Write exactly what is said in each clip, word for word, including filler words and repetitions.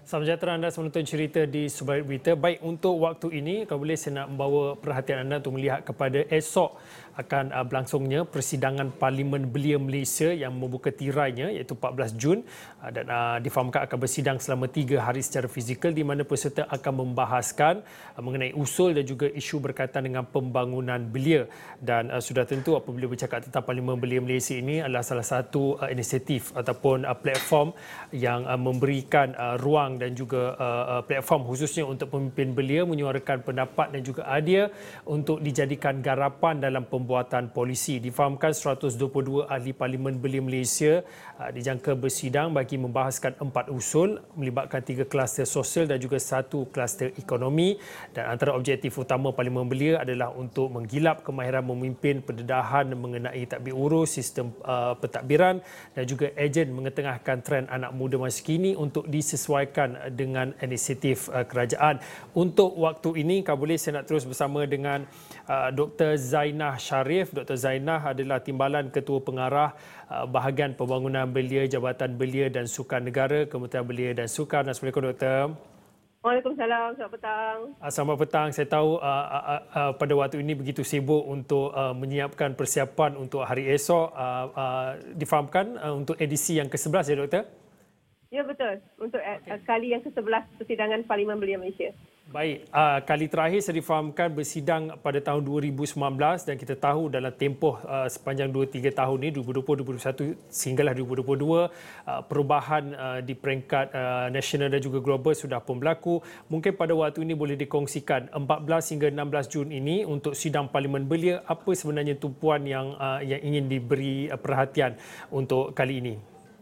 Salam sejahtera anda semua menonton cerita di Subarit Berita. Baik, untuk waktu ini, kalau boleh saya nak membawa perhatian anda untuk melihat kepada esok akan uh, berlangsungnya persidangan Parlimen Belia Malaysia yang membuka tirainya iaitu empat belas Jun uh, dan uh, difahamkan akan bersidang selama tiga hari secara fizikal di mana peserta akan membahaskan uh, mengenai usul dan juga isu berkaitan dengan pembangunan belia. Dan uh, sudah tentu apabila bercakap tentang Parlimen Belia Malaysia ini adalah salah satu uh, inisiatif ataupun uh, platform yang uh, memberikan uh, ruang dan juga uh, platform khususnya untuk pemimpin belia menyuarakan pendapat dan juga idea untuk dijadikan garapan dalam pembuatan polisi. Difahamkan seratus dua puluh dua ahli Parlimen Belia Malaysia uh, dijangka bersidang bagi membahaskan empat usul melibatkan tiga kluster sosial dan juga satu kluster ekonomi, dan antara objektif utama Parlimen Belia adalah untuk menggilap kemahiran memimpin pendedahan mengenai tadbir urus, sistem uh, pentadbiran dan juga ejen mengetengahkan trend anak muda masa kini untuk disesuaikan dengan inisiatif uh, kerajaan. Untuk waktu ini, kalau boleh saya nak terus bersama dengan uh, Doktor Zainah Sharif. Doktor Zainah adalah Timbalan Ketua Pengarah uh, Bahagian Pembangunan Belia Jabatan Belia dan Sukan Negara, Kementerian Belia dan Sukan. Assalamualaikum Doktor. Waalaikumsalam, selamat petang. Selamat petang. Saya tahu uh, uh, uh, pada waktu ini begitu sibuk untuk uh, menyiapkan persiapan untuk hari esok. Uh, uh, difahamkan uh, untuk edisi yang ke sebelas ya Doktor? Ya betul, untuk okay. kali yang ke sebelas persidangan Parlimen Belia Malaysia. Baik, uh, kali terakhir saya difahamkan bersidang pada tahun dua ribu sembilan belas dan kita tahu dalam tempoh uh, sepanjang dua tiga tahun ini, dua ribu dua puluh, dua ribu dua puluh satu sehinggalah dua ribu dua puluh dua, uh, perubahan uh, di peringkat uh, nasional dan juga global sudah pun berlaku. Mungkin pada waktu ini boleh dikongsikan empat belas hingga enam belas Jun ini untuk sidang Parlimen Belia, apa sebenarnya tumpuan yang uh, yang ingin diberi uh, perhatian untuk kali ini?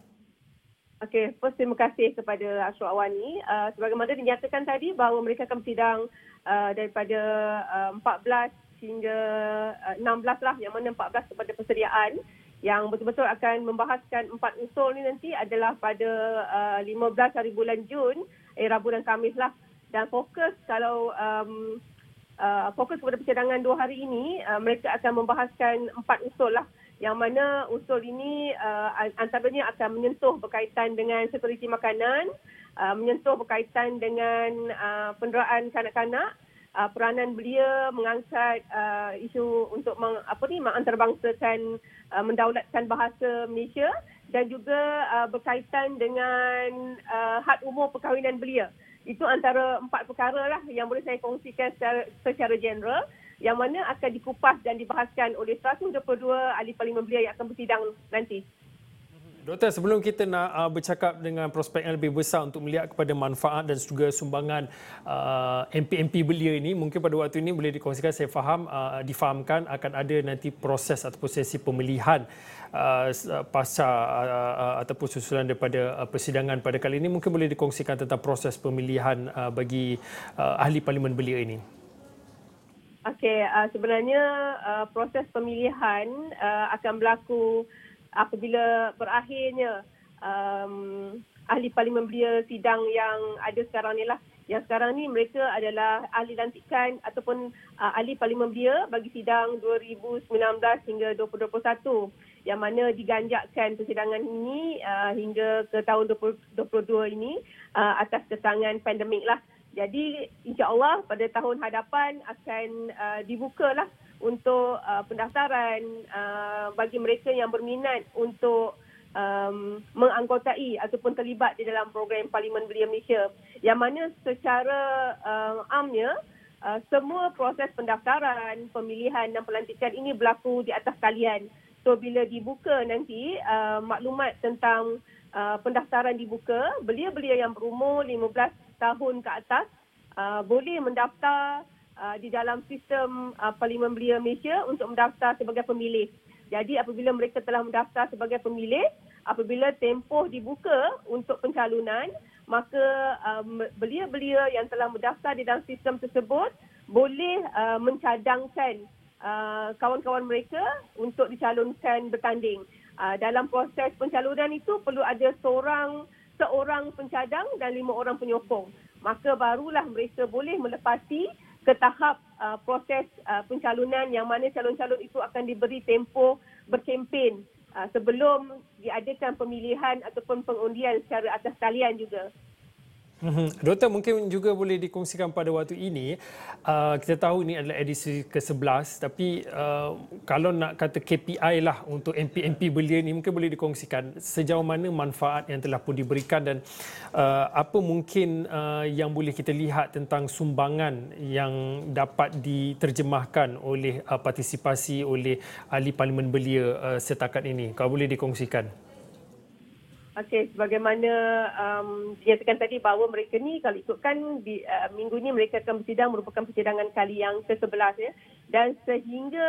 Okey, first terima kasih kepada Ashraf Awani. Uh, sebagaimana dinyatakan tadi bahawa mereka akan bersidang uh, daripada uh, empat belas hingga uh, enam belas lah, yang mana empat belas kepada persediaan yang betul-betul akan membahaskan empat usul ni nanti adalah pada uh, lima belas hari bulan Jun, eh, Rabu dan Khamis lah. Dan fokus kalau um, uh, fokus kepada persidangan dua hari ini, uh, mereka akan membahaskan empat usul lah, yang mana usul ini uh, antaranya akan menyentuh berkaitan dengan sekuriti makanan, uh, menyentuh berkaitan dengan uh, penderaan kanak-kanak, uh, peranan belia mengangkat uh, isu untuk meng, apa ni mengantarabangsakan, uh, mendaulatkan bahasa Malaysia, dan juga uh, berkaitan dengan uh, had umur perkahwinan belia. Itu antara empat perkara lah yang boleh saya kongsikan secara, secara general, yang mana akan dikupas dan dibahaskan oleh seratus dua puluh dua ahli Parlimen Belia yang akan bersidang nanti. Doktor, sebelum kita nak uh, bercakap dengan prospek yang lebih besar untuk melihat kepada manfaat dan juga sumbangan uh, M P M P Belia ini, mungkin pada waktu ini boleh dikongsikan, saya faham, uh, difahamkan akan ada nanti proses ataupun sesi pemilihan uh, pasca uh, uh, ataupun susulan daripada uh, persidangan pada kali ini. Mungkin boleh dikongsikan tentang proses pemilihan uh, bagi uh, ahli Parlimen Belia ini. Okey, uh, sebenarnya uh, proses pemilihan uh, akan berlaku apabila berakhirnya um, ahli Parlimen Belia sidang yang ada sekarang ni lah. Yang sekarang ni mereka adalah ahli lantikan ataupun uh, ahli Parlimen Belia bagi sidang dua ribu sembilan belas hingga dua ribu dua puluh satu, yang mana diganjakkan persidangan ini uh, hingga ke tahun dua ribu dua puluh dua ini uh, atas kesangan pandemik lah. Jadi insya-Allah pada tahun hadapan akan uh, dibukalah untuk uh, pendaftaran uh, bagi mereka yang berminat untuk um, menganggotai ataupun terlibat di dalam program Parlimen Belia Malaysia. Yang mana secara uh, amnya uh, semua proses pendaftaran, pemilihan dan pelantikan ini berlaku di atas talian. So bila dibuka nanti uh, maklumat tentang uh, pendaftaran dibuka, belia-belia yang berumur lima belas tahun ke atas uh, boleh mendaftar uh, di dalam sistem uh, Parlimen Belia Malaysia untuk mendaftar sebagai pemilih. Jadi apabila mereka telah mendaftar sebagai pemilih, apabila tempoh dibuka untuk pencalonan, maka um, belia-belia yang telah mendaftar di dalam sistem tersebut boleh uh, mencadangkan uh, kawan-kawan mereka untuk dicalonkan bertanding. Uh, dalam proses pencalonan itu perlu ada seorang seorang pencadang dan lima orang penyokong. Maka barulah mereka boleh melepasi ke tahap uh, proses uh, pencalonan, yang mana calon-calon itu akan diberi tempoh berkempen uh, sebelum diadakan pemilihan ataupun pengundian secara atas talian juga. Mhm. Doktor, mungkin juga boleh dikongsikan pada waktu ini, uh, kita tahu ini adalah edisi ke sebelas, tapi uh, kalau nak kata K P I lah untuk M P M P belia ni, mungkin boleh dikongsikan sejauh mana manfaat yang telah pun diberikan dan uh, apa mungkin uh, yang boleh kita lihat tentang sumbangan yang dapat diterjemahkan oleh uh, partisipasi oleh ahli parlimen belia uh, setakat ini. Kalau boleh dikongsikan. Okey, sebagaimana um, dinyatakan tadi bahawa mereka ni kalau ikutkan di, uh, minggu ni mereka akan bersidang merupakan persidangan kali yang ke sebelas ya. Dan sehingga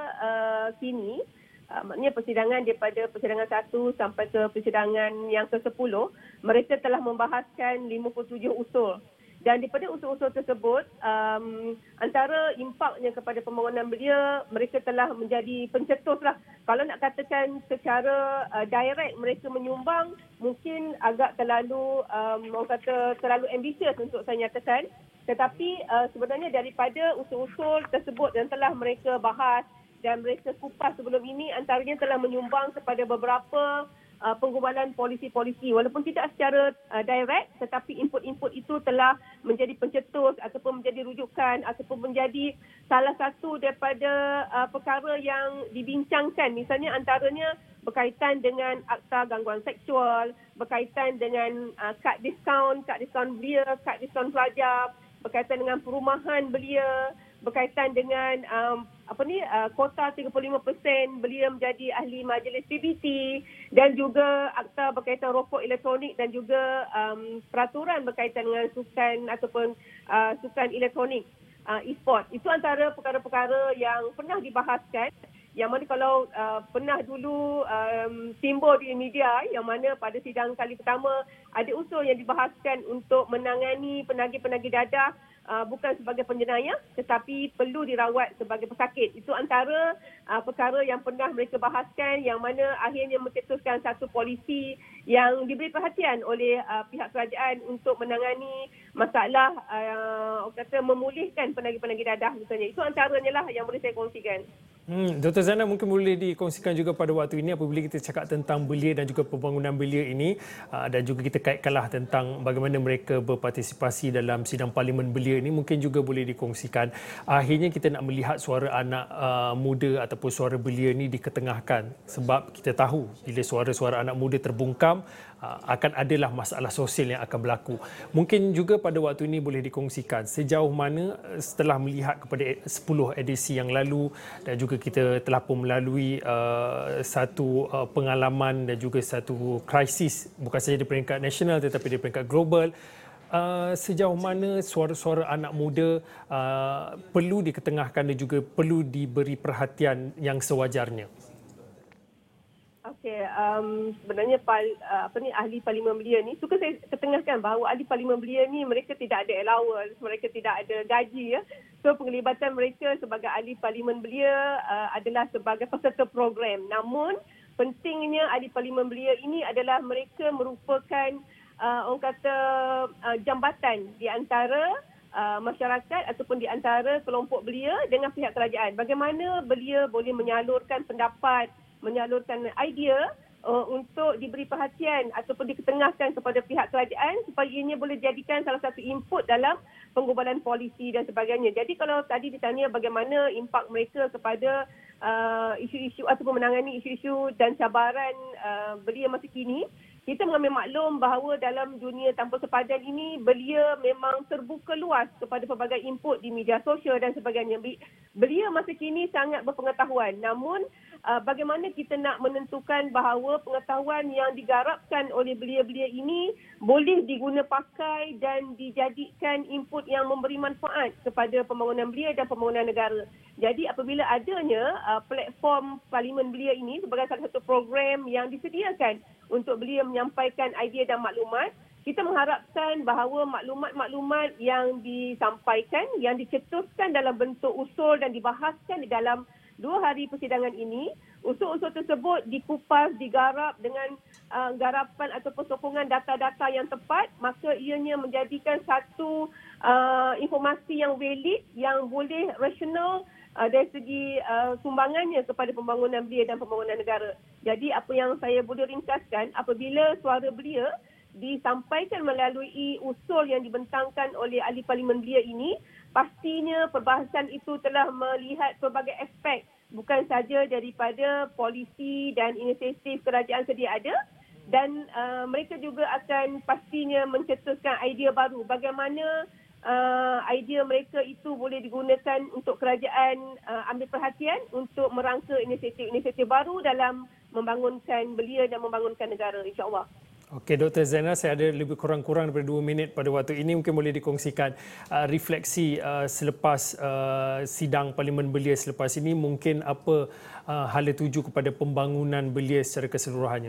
uh, kini, uh, maknanya persidangan daripada persidangan satu sampai ke persidangan yang ke sepuluh, mereka telah membahaskan lima puluh tujuh usul. Dan daripada usul-usul tersebut, um, antara impaknya kepada pembangunan belia, mereka telah menjadi pencetuslah. Kalau nak katakan secara uh, direct mereka menyumbang, mungkin agak terlalu, um, orang kata terlalu ambisius untuk saya nyatakan. Tetapi uh, sebenarnya daripada usul-usul tersebut yang telah mereka bahas dan mereka kupas sebelum ini, antaranya telah menyumbang kepada beberapa Uh, penggubalan polisi-polisi walaupun tidak secara uh, direct, tetapi input-input itu telah menjadi pencetus ataupun menjadi rujukan ataupun menjadi salah satu daripada uh, perkara yang dibincangkan. Misalnya antaranya berkaitan dengan akta gangguan seksual, berkaitan dengan uh, kad diskaun, kad diskaun belia, kad diskaun pelajar, berkaitan dengan perumahan belia, berkaitan dengan um, apa ni uh, kota tiga puluh lima peratus belia menjadi ahli majlis P B T, dan juga akta berkaitan rokok elektronik dan juga um, peraturan berkaitan dengan sukan ataupun uh, sukan elektronik, uh, e-sport. Itu antara perkara-perkara yang pernah dibahaskan, yang mana kalau uh, pernah dulu um, timbul di media, yang mana pada sidang kali pertama ada usul yang dibahaskan untuk menangani penagih-penagih dadah Uh, bukan sebagai penjenayah tetapi perlu dirawat sebagai pesakit. Itu antara uh, perkara yang pernah mereka bahaskan, yang mana akhirnya mencetuskan satu polisi yang diberi perhatian oleh uh, pihak kerajaan untuk menangani masalah uh, kata memulihkan penagih-penagih dadah misalnya. Itu antaranya lah yang boleh saya kongsikan. Hmm, Doktor Zana, mungkin boleh dikongsikan juga pada waktu ini apabila kita cakap tentang belia dan juga pembangunan belia ini, uh, dan juga kita kaitkanlah tentang bagaimana mereka berpartisipasi dalam sidang parlimen belia ini, mungkin juga boleh dikongsikan. Akhirnya kita nak melihat suara anak uh, muda ataupun suara belia ini diketengahkan, sebab kita tahu bila suara-suara anak muda terbungkam, uh, akan adalah masalah sosial yang akan berlaku. Mungkin juga pada waktu ini boleh dikongsikan sejauh mana setelah melihat kepada sepuluh edisi yang lalu dan juga kita telah pun melalui uh, satu uh, pengalaman dan juga satu krisis bukan saja di peringkat nasional tetapi di peringkat global, uh, sejauh mana suara-suara anak muda uh, perlu diketengahkan dan juga perlu diberi perhatian yang sewajarnya. Okey, um, sebenarnya pal, uh, apa ni ahli parlimen belia ni, suka saya ketengahkan bahawa ahli parlimen belia ni mereka tidak ada allowance, mereka tidak ada gaji ya. So penglibatan mereka sebagai ahli parlimen belia uh, adalah sebagai peserta program. Namun pentingnya ahli parlimen belia ini adalah mereka merupakan uh, orang kata uh, jambatan di antara uh, masyarakat ataupun di antara kelompok belia dengan pihak kerajaan. Bagaimana belia boleh menyalurkan pendapat, menyalurkan idea uh, untuk diberi perhatian ataupun diketengahkan kepada pihak kerajaan supaya ianya boleh jadikan salah satu input dalam penggubalan polisi dan sebagainya. Jadi kalau tadi ditanya bagaimana impak mereka kepada uh, isu-isu ataupun menangani isu-isu dan cabaran uh, belia masa kini, kita mengambil maklum bahawa dalam dunia tanpa sepadan ini, belia memang terbuka luas kepada pelbagai input di media sosial dan sebagainya. Belia masa kini sangat berpengetahuan. Namun, uh, bagaimana kita nak menentukan bahawa pengetahuan yang digarapkan oleh belia-belia ini boleh diguna pakai dan dijadikan input yang memberi manfaat kepada pembangunan belia dan pembangunan negara. Jadi apabila adanya uh, platform parlimen belia ini sebagai salah satu program yang disediakan untuk belia menyampaikan idea dan maklumat, kita mengharapkan bahawa maklumat-maklumat yang disampaikan, yang dicetuskan dalam bentuk usul dan dibahaskan di dalam dua hari persidangan ini, usul-usul tersebut dikupas, digarap dengan uh, garapan ataupun sokongan data-data yang tepat, maka ianya menjadikan satu uh, informasi yang valid, yang boleh rasional Uh, dari segi uh, sumbangannya kepada pembangunan belia dan pembangunan negara. Jadi apa yang saya boleh ringkaskan, apabila suara belia disampaikan melalui usul yang dibentangkan oleh ahli parlimen belia ini, pastinya perbahasan itu telah melihat pelbagai aspek, bukan saja daripada polisi dan inisiatif kerajaan sedia ada, dan uh, mereka juga akan pastinya mencetuskan idea baru bagaimana uh, idea mereka itu boleh digunakan untuk kerajaan uh, ambil perhatian untuk merangka inisiatif-inisiatif baru dalam membangunkan belia dan membangunkan negara, insya-Allah. Okey, Doktor Zainal, saya ada lebih kurang-kurang daripada dua minit pada waktu ini. Mungkin boleh dikongsikan uh, refleksi uh, selepas uh, sidang Parlimen Belia selepas ini. Mungkin apa uh, hala tuju kepada pembangunan belia secara keseluruhannya?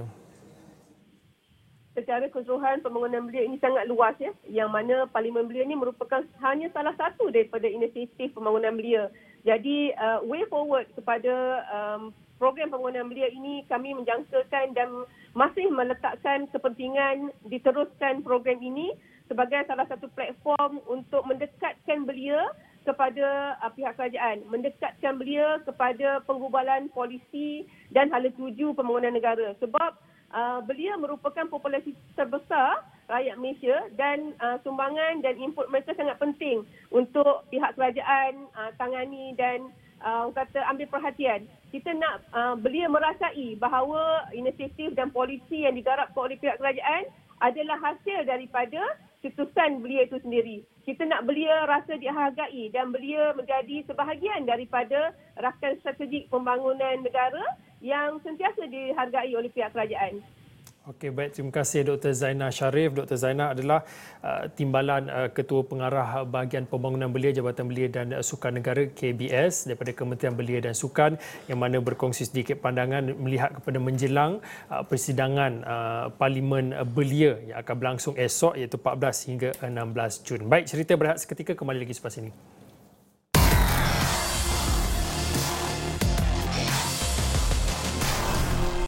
Secara keseluruhan, pembangunan belia ini sangat luas, ya, yang mana Parlimen Belia ini merupakan hanya salah satu daripada inisiatif pembangunan belia. Jadi, uh, way forward kepada um, program pembangunan belia ini, kami menjangkakan dan masih meletakkan kepentingan diteruskan program ini sebagai salah satu platform untuk mendekatkan belia kepada uh, pihak kerajaan, mendekatkan belia kepada penggubalan polisi dan hala tuju pembangunan negara. Sebab uh, belia merupakan populasi terbesar rakyat Malaysia dan uh, sumbangan dan input mereka sangat penting untuk pihak kerajaan uh, tangani dan Uh, kata ambil perhatian. Kita nak uh, belia merasai bahawa inisiatif dan polisi yang digarapkan oleh pihak kerajaan adalah hasil daripada cetusan belia itu sendiri. Kita nak belia rasa dihargai dan belia menjadi sebahagian daripada rakan strategik pembangunan negara yang sentiasa dihargai oleh pihak kerajaan. Okey, baik. Terima kasih Doktor Zainal Sharif. Doktor Zainal adalah uh, Timbalan uh, Ketua Pengarah Bahagian Pembangunan Belia, Jabatan Belia dan Sukan Negara K B S daripada Kementerian Belia dan Sukan, yang mana berkongsi sedikit pandangan melihat kepada menjelang uh, persidangan uh, Parlimen Belia yang akan berlangsung esok, iaitu empat belas hingga enam belas Jun. Baik, cerita berehat seketika, kembali lagi selepas ini.